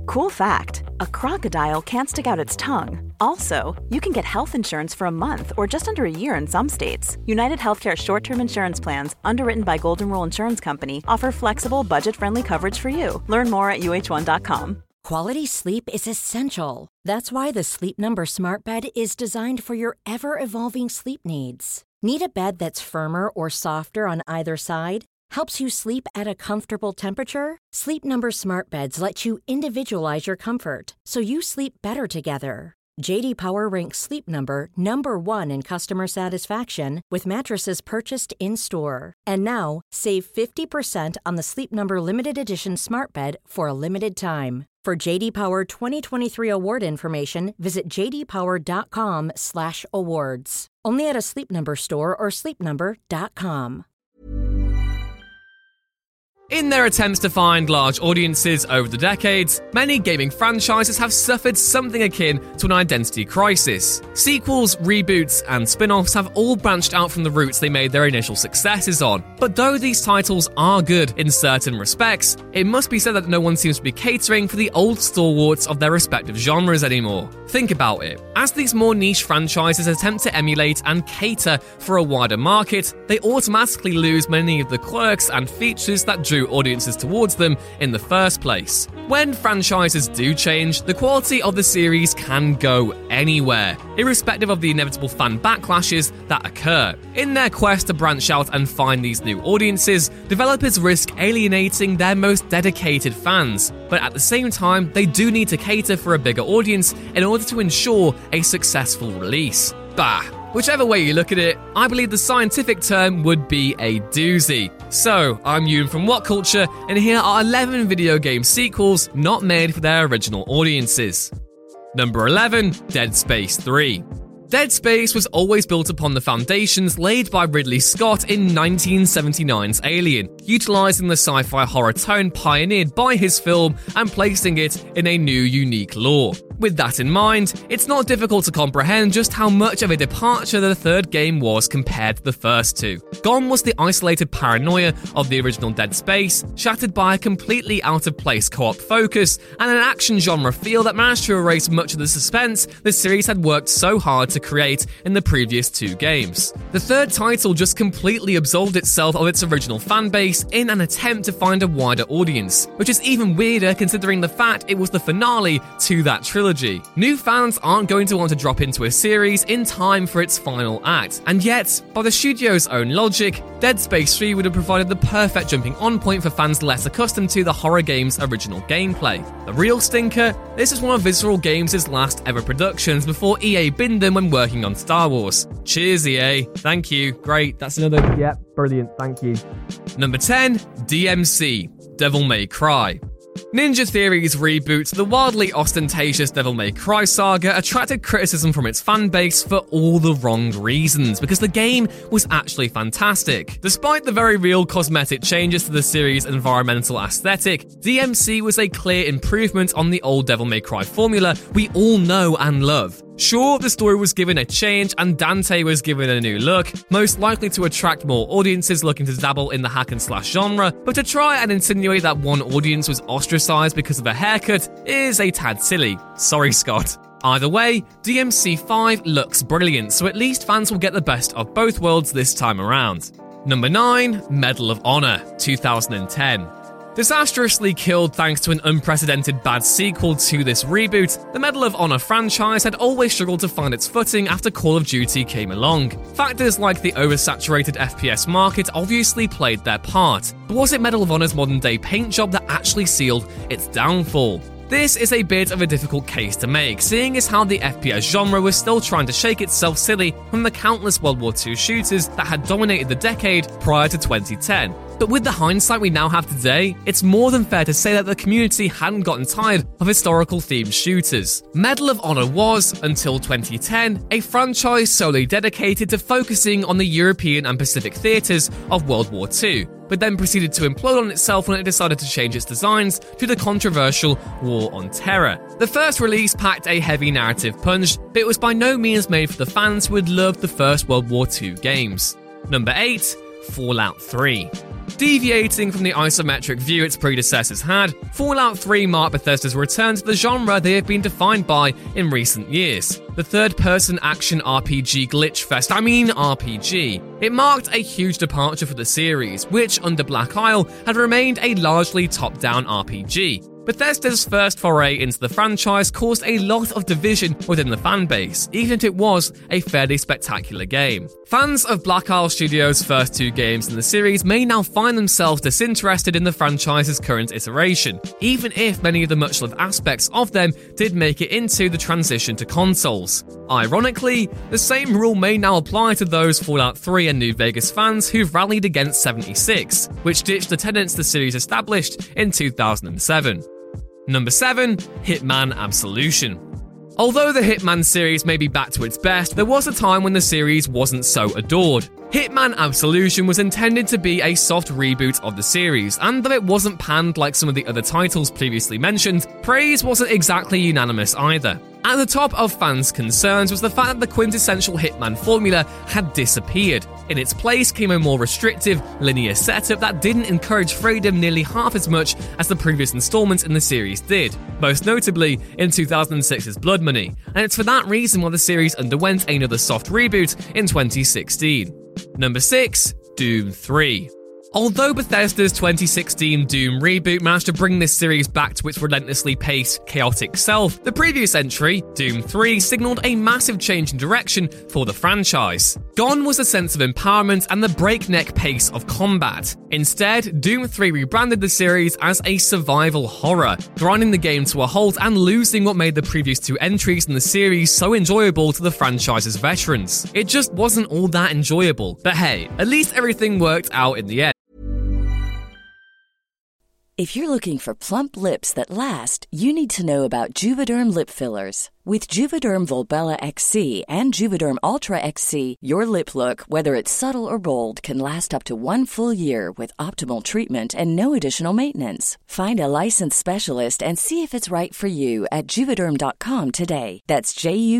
Cool fact, a crocodile can't stick out its tongue. Also, you can get health insurance for a month or just under a year in some states. United Healthcare short-term insurance plans, underwritten by Golden Rule Insurance Company, offer flexible, budget-friendly coverage for you. Learn more at uh1.com. Quality sleep is essential. That's why the Sleep Number Smart Bed is designed for your ever-evolving sleep needs. Need a bed that's firmer or softer on either side? Helps you sleep at a comfortable temperature? Sleep Number Smart Beds let you individualize your comfort so you sleep better together. J.D. Power ranks Sleep Number number 1 in customer satisfaction with mattresses purchased in-store. And now, save 50% on the Sleep Number Limited Edition Smart Bed for a limited time. For J.D. Power 2023 award information, visit jdpower.com/awards. Only at a Sleep Number store or sleepnumber.com. In their attempts to find large audiences over the decades, many gaming franchises have suffered something akin to an identity crisis. Sequels, reboots, and spin-offs have all branched out from the roots they made their initial successes on. But though these titles are good in certain respects, it must be said that no one seems to be catering for the old stalwarts of their respective genres anymore. Think about it. As these more niche franchises attempt to emulate and cater for a wider market, they automatically lose many of the quirks and features that drew audiences towards them in the first place. When franchises do change, the quality of the series can go anywhere, irrespective of the inevitable fan backlashes that occur. In their quest to branch out and find these new audiences, developers risk alienating their most dedicated fans, but at the same time, they do need to cater for a bigger audience in order to ensure a successful release. Bah! Whichever way you look at it, I believe the scientific term would be a doozy. So, I'm Ewan from What Culture, and here are 11 video game sequels not made for their original audiences. Number 11, Dead Space 3. Dead Space was always built upon the foundations laid by Ridley Scott in 1979's Alien, utilising the sci-fi horror tone pioneered by his film and placing it in a new, unique lore. With that in mind, it's not difficult to comprehend just how much of a departure the third game was compared to the first two. Gone was the isolated paranoia of the original Dead Space, shattered by a completely out-of-place co-op focus and an action genre feel that managed to erase much of the suspense the series had worked so hard to create in the previous two games. The third title just completely absolved itself of its original fanbase in an attempt to find a wider audience, which is even weirder considering the fact it was the finale to that trilogy. New fans aren't going to want to drop into a series in time for its final act, and yet, by the studio's own logic, Dead Space 3 would have provided the perfect jumping on point for fans less accustomed to the horror game's original gameplay. The real stinker? This is one of Visceral Games' last ever productions before EA binned them when working on Star Wars. Cheers, EA. Thank you. Great. That's another. Yep, brilliant. Thank you. Number 10, DMC, Devil May Cry. Ninja Theory's reboot to the wildly ostentatious Devil May Cry saga attracted criticism from its fanbase for all the wrong reasons, because the game was actually fantastic. Despite the very real cosmetic changes to the series' environmental aesthetic, DMC was a clear improvement on the old Devil May Cry formula we all know and love. Sure, the story was given a change and Dante was given a new look, most likely to attract more audiences looking to dabble in the hack and slash genre, but to try and insinuate that one audience was ostracized because of a haircut is a tad silly. Sorry, Scott. Either way, DMC 5 looks brilliant, so at least fans will get the best of both worlds this time around. Number 9, Medal of Honor, 2010. Disastrously killed thanks to an unprecedented bad sequel to this reboot, the Medal of Honor franchise had always struggled to find its footing after Call of Duty came along. Factors like the oversaturated FPS market obviously played their part, but was it Medal of Honor's modern-day paint job that actually sealed its downfall? This is a bit of a difficult case to make, seeing as how the FPS genre was still trying to shake itself silly from the countless World War II shooters that had dominated the decade prior to 2010. But with the hindsight we now have today, it's more than fair to say that the community hadn't gotten tired of historical-themed shooters. Medal of Honor was, until 2010, a franchise solely dedicated to focusing on the European and Pacific theatres of World War II, but then proceeded to implode on itself when it decided to change its designs to the controversial War on Terror. The first release packed a heavy narrative punch, but it was by no means made for the fans who had loved the first World War II games. Number 8, Fallout 3. Deviating from the isometric view its predecessors had, Fallout 3 marked Bethesda's return to the genre they have been defined by in recent years. The third-person action RPG RPG. It marked a huge departure for the series, which, under Black Isle, had remained a largely top-down RPG. Bethesda's first foray into the franchise caused a lot of division within the fanbase, even if it was a fairly spectacular game. Fans of Black Isle Studios' first two games in the series may now find themselves disinterested in the franchise's current iteration, even if many of the much-loved aspects of them did make it into the transition to consoles. Ironically, the same rule may now apply to those Fallout 3 and New Vegas fans who've rallied against 76, which ditched the tenets the series established in 2007. Number 7. Hitman Absolution. Although the Hitman series may be back to its best, there was a time when the series wasn't so adored. Hitman Absolution was intended to be a soft reboot of the series, and though it wasn't panned like some of the other titles previously mentioned, praise wasn't exactly unanimous either. At the top of fans' concerns was the fact that the quintessential Hitman formula had disappeared. In its place came a more restrictive, linear setup that didn't encourage freedom nearly half as much as the previous installments in the series did, most notably in 2006's Blood Money, and it's for that reason why the series underwent another soft reboot in 2016. Number 6. Doom 3. Although Bethesda's 2016 Doom reboot managed to bring this series back to its relentlessly paced, chaotic self, the previous entry, Doom 3, signalled a massive change in direction for the franchise. Gone was the sense of empowerment and the breakneck pace of combat. Instead, Doom 3 rebranded the series as a survival horror, grinding the game to a halt and losing what made the previous two entries in the series so enjoyable to the franchise's veterans. It just wasn't all that enjoyable, but hey, at least everything worked out in the end. If you're looking for plump lips that last, you need to know about Juvederm lip fillers. With Juvederm Volbella XC and Juvederm Ultra XC, your lip look, whether it's subtle or bold, can last up to 1 full year with optimal treatment and no additional maintenance. Find a licensed specialist and see if it's right for you at Juvederm.com today. That's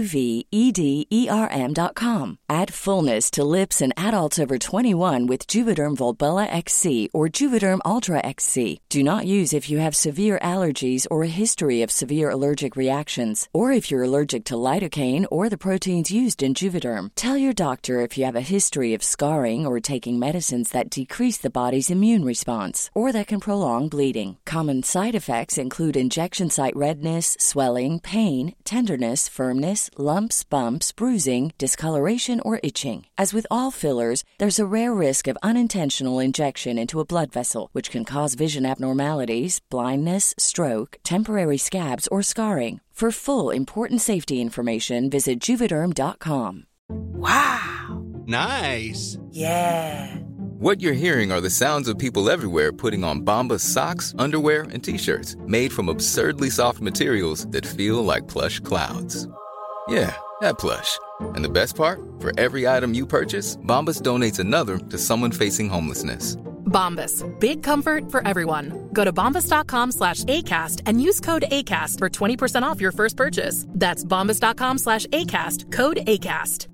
JUVEDERM.com. Add fullness to lips in adults over 21 with Juvederm Volbella XC or Juvederm Ultra XC. Do not use if you have severe allergies or a history of severe allergic reactions, or if you're allergic to lidocaine or the proteins used in Juvederm. Tell your doctor if you have a history of scarring or taking medicines that decrease the body's immune response or that can prolong bleeding. Common side effects include injection site redness, swelling, pain, tenderness, firmness, lumps, bumps, bruising, discoloration, or itching. As with all fillers, there's a rare risk of unintentional injection into a blood vessel, which can cause vision abnormalities, blindness, stroke, temporary scabs, or scarring. For full, important safety information, visit Juvederm.com. Wow! Nice! Yeah! What you're hearing are the sounds of people everywhere putting on Bombas socks, underwear, and T-shirts made from absurdly soft materials that feel like plush clouds. Yeah, that plush. And the best part? For every item you purchase, Bombas donates another to someone facing homelessness. Bombas. Big comfort for everyone. Go to bombas.com/ACAST and use code ACAST for 20% off your first purchase. That's bombas.com/ACAST. Code ACAST.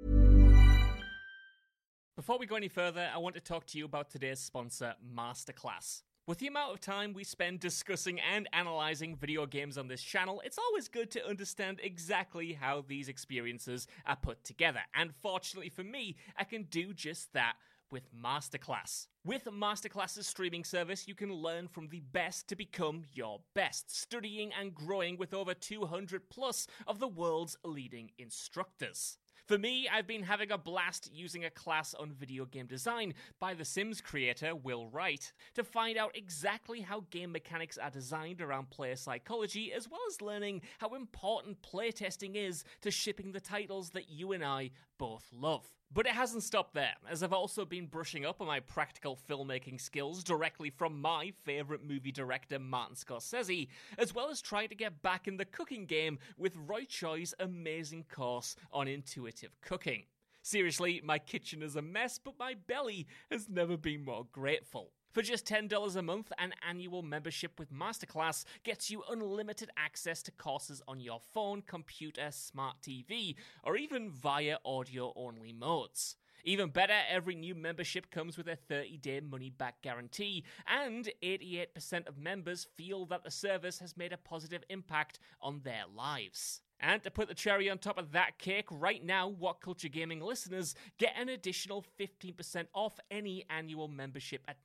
Before we go any further, I want to talk to you about today's sponsor, Masterclass. With the amount of time we spend discussing and analysing video games on this channel, it's always good to understand exactly how these experiences are put together. And fortunately for me, I can do just that with Masterclass. With Masterclass's streaming service, you can learn from the best to become your best, studying and growing with over 200 plus of the world's leading instructors. For me, I've been having a blast using a class on video game design by The Sims creator Will Wright to find out exactly how game mechanics are designed around player psychology, as well as learning how important playtesting is to shipping the titles that you and I both love. But it hasn't stopped there, as I've also been brushing up on my practical filmmaking skills directly from my favourite movie director Martin Scorsese, as well as trying to get back in the cooking game with Roy Choi's amazing course on intuitive cooking. Seriously, my kitchen is a mess, but my belly has never been more grateful. For just $10 a month, an annual membership with Masterclass gets you unlimited access to courses on your phone, computer, smart TV, or even via audio-only modes. Even better, every new membership comes with a 30-day money-back guarantee, and 88% of members feel that the service has made a positive impact on their lives. And to put the cherry on top of that cake, right now, What Culture Gaming listeners get an additional 15% off any annual membership at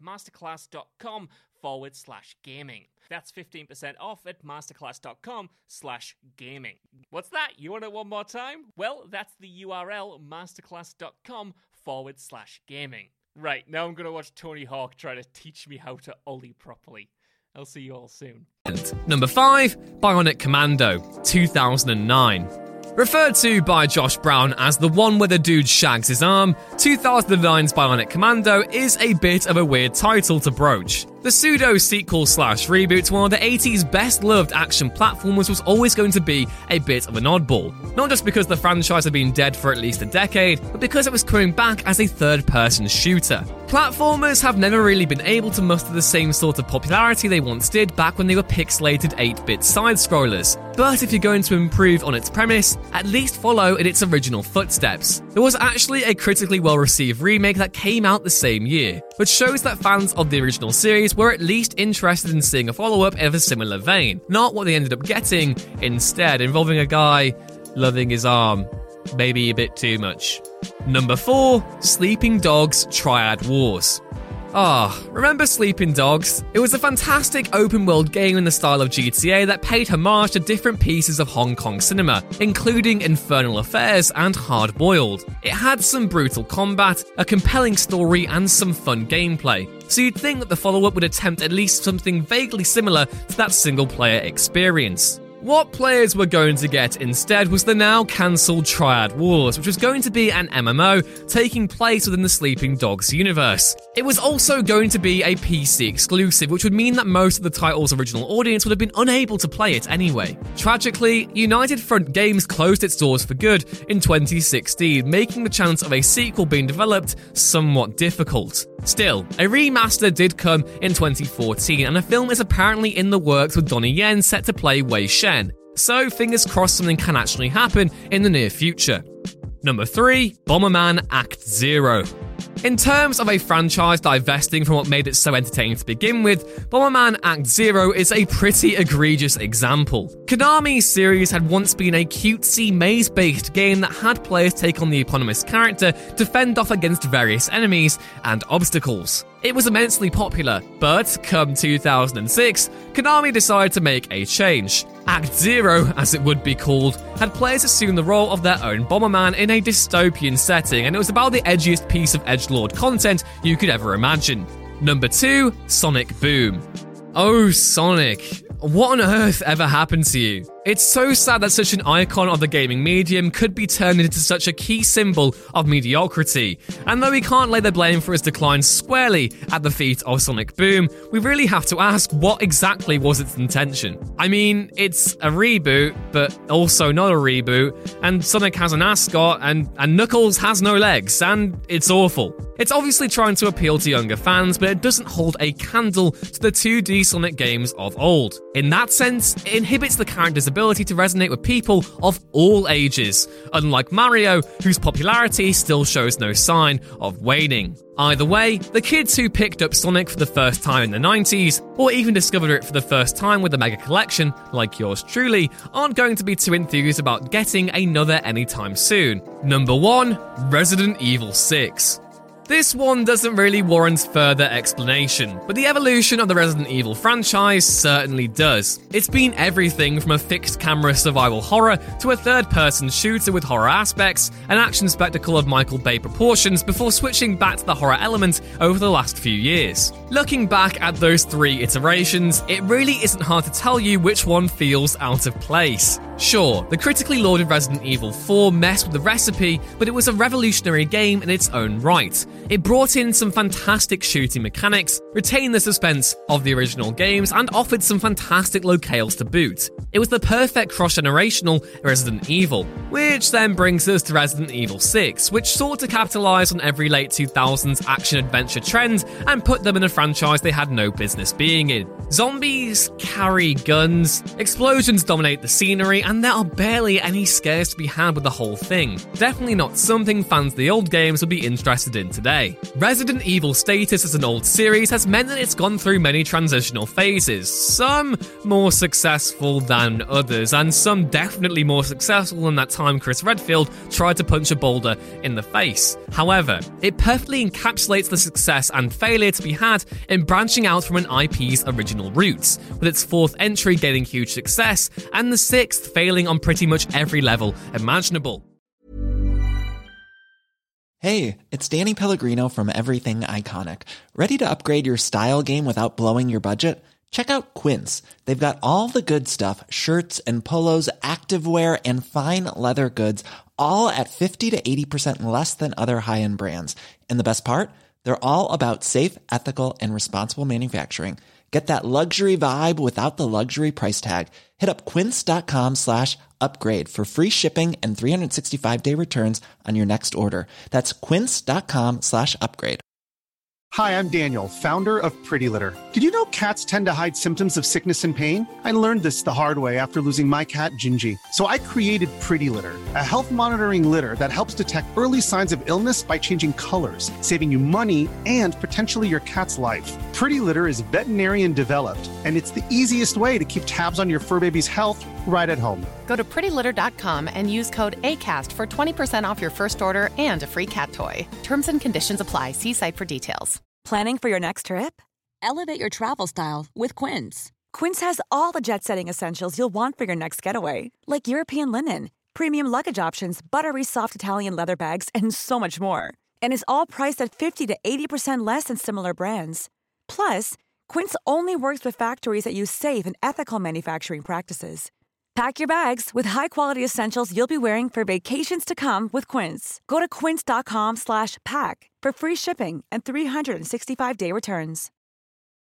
masterclass.com/gaming. That's 15% off at masterclass.com/gaming. What's that? You want it one more time? Well, that's the URL, masterclass.com/gaming. Right, now I'm going to watch Tony Hawk try to teach me how to ollie properly. I'll see you all soon. Number 5, Bionic Commando, 2009. Referred to by Josh Brown as the one where the dude shags his arm, 2009's Bionic Commando is a bit of a weird title to broach. The pseudo-sequel/reboot to one of the 80s best-loved action platformers was always going to be a bit of an oddball. Not just because the franchise had been dead for at least a decade, but because it was coming back as a third-person shooter. Platformers have never really been able to muster the same sort of popularity they once did back when they were pixelated 8-bit side-scrollers. But if you're going to improve on its premise, at least follow in its original footsteps. There was actually a critically well-received remake that came out the same year, which shows that fans of the original series were at least interested in seeing a follow-up of a similar vein, not what they ended up getting instead, involving a guy loving his arm, maybe a bit too much. Number 4, Sleeping Dogs Triad Wars. Remember Sleeping Dogs? It was a fantastic open-world game in the style of GTA that paid homage to different pieces of Hong Kong cinema, including Infernal Affairs and Hard Boiled. It had some brutal combat, a compelling story, and some fun gameplay, so you'd think that the follow-up would attempt at least something vaguely similar to that single-player experience. What players were going to get instead was the now cancelled Triad Wars, which was going to be an MMO taking place within the Sleeping Dogs universe. It was also going to be a PC exclusive, which would mean that most of the title's original audience would have been unable to play it anyway. Tragically, United Front Games closed its doors for good in 2016, making the chance of a sequel being developed somewhat difficult. Still, a remaster did come in 2014, and a film is apparently in the works with Donnie Yen set to play Wei Shen. So fingers crossed something can actually happen in the near future. Number 3, Bomberman Act Zero. In terms of a franchise divesting from what made it so entertaining to begin with, Bomberman Act Zero is a pretty egregious example. Konami's series had once been a cutesy maze-based game that had players take on the eponymous character to fend off against various enemies and obstacles. It was immensely popular, but come 2006, Konami decided to make a change. Act Zero, as it would be called, had players assume the role of their own Bomberman in a dystopian setting, and it was about the edgiest piece of edgelord content you could ever imagine. Number 2, Sonic Boom. Oh, Sonic. What on earth ever happened to you? It's so sad that such an icon of the gaming medium could be turned into such a key symbol of mediocrity. And though we can't lay the blame for its decline squarely at the feet of Sonic Boom, we really have to ask what exactly was its intention. I mean, it's a reboot, but also not a reboot, and Sonic has an ascot, and Knuckles has no legs, and it's awful. It's obviously trying to appeal to younger fans, but it doesn't hold a candle to the 2D Sonic games of old. In that sense, it inhibits the character's ability to resonate with people of all ages, unlike Mario, whose popularity still shows no sign of waning. Either way, the kids who picked up Sonic for the first time in the 90s, or even discovered it for the first time with the Mega Collection, like yours truly, aren't going to be too enthused about getting another anytime soon. Number 1, Resident Evil 6. This one doesn't really warrant further explanation, but the evolution of the Resident Evil franchise certainly does. It's been everything from a fixed camera survival horror to a third-person shooter with horror aspects, an action spectacle of Michael Bay proportions before switching back to the horror element over the last few years. Looking back at those 3 iterations, it really isn't hard to tell you which one feels out of place. Sure, the critically lauded Resident Evil 4 messed with the recipe, but it was a revolutionary game in its own right. It brought in some fantastic shooting mechanics, retained the suspense of the original games, and offered some fantastic locales to boot. It was the perfect cross-generational Resident Evil, which then brings us to Resident Evil 6, which sought to capitalise on every late 2000s action-adventure trend and put them in a franchise they had no business being in. Zombies carry guns, explosions dominate the scenery, and there are barely any scares to be had with the whole thing. Definitely not something fans of the old games would be interested in today. Resident Evil's status as an old series has meant that it's gone through many transitional phases, some more successful than others, and some definitely more successful than that time Chris Redfield tried to punch a boulder in the face. However, it perfectly encapsulates the success and failure to be had in branching out from an IP's original roots, with its fourth entry gaining huge success and the sixth failing on pretty much every level imaginable. Hey, it's Danny Pellegrino from Everything Iconic. Ready to upgrade your style game without blowing your budget? Check out Quince. They've got all the good stuff, shirts and polos, activewear, and fine leather goods, all at 50 to 80% less than other high-end brands. And the best part? They're all about safe, ethical, and responsible manufacturing. Get that luxury vibe without the luxury price tag. Hit up quince.com/upgrade for free shipping and 365-day returns on your next order. That's quince.com/upgrade. Hi, I'm Daniel, founder of Pretty Litter. Did you know cats tend to hide symptoms of sickness and pain? I learned this the hard way after losing my cat, Gingy. So I created Pretty Litter, a health monitoring litter that helps detect early signs of illness by changing colors, saving you money and potentially your cat's life. Pretty Litter is veterinarian developed, and it's the easiest way to keep tabs on your fur baby's health right at home. Go to prettylitter.com and use code ACAST for 20% off your first order and a free cat toy. Terms and conditions apply. See site for details. Planning for your next trip? Elevate your travel style with Quince. Quince has all the jet-setting essentials you'll want for your next getaway, like European linen, premium luggage options, buttery soft Italian leather bags, and so much more. And is all priced at 50 to 80% less than similar brands. Plus, Quince only works with factories that use safe and ethical manufacturing practices. Pack your bags with high-quality essentials you'll be wearing for vacations to come with Quince. Go to quince.com/pack for free shipping and 365-day returns.